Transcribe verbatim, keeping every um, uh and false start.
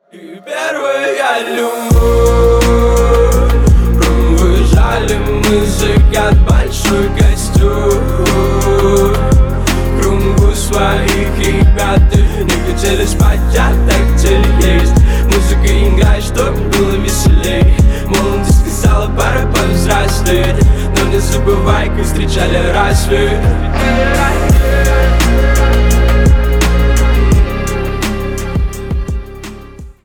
И первая любовь. Выезжали мы сжигать большой костер. В кругу своих ребят не хотели спать, а так хотели есть. Музыка играет, чтобы было веселей. Молодость сказала, пора повзрослеть. Но не забывай, как встречали рассвет.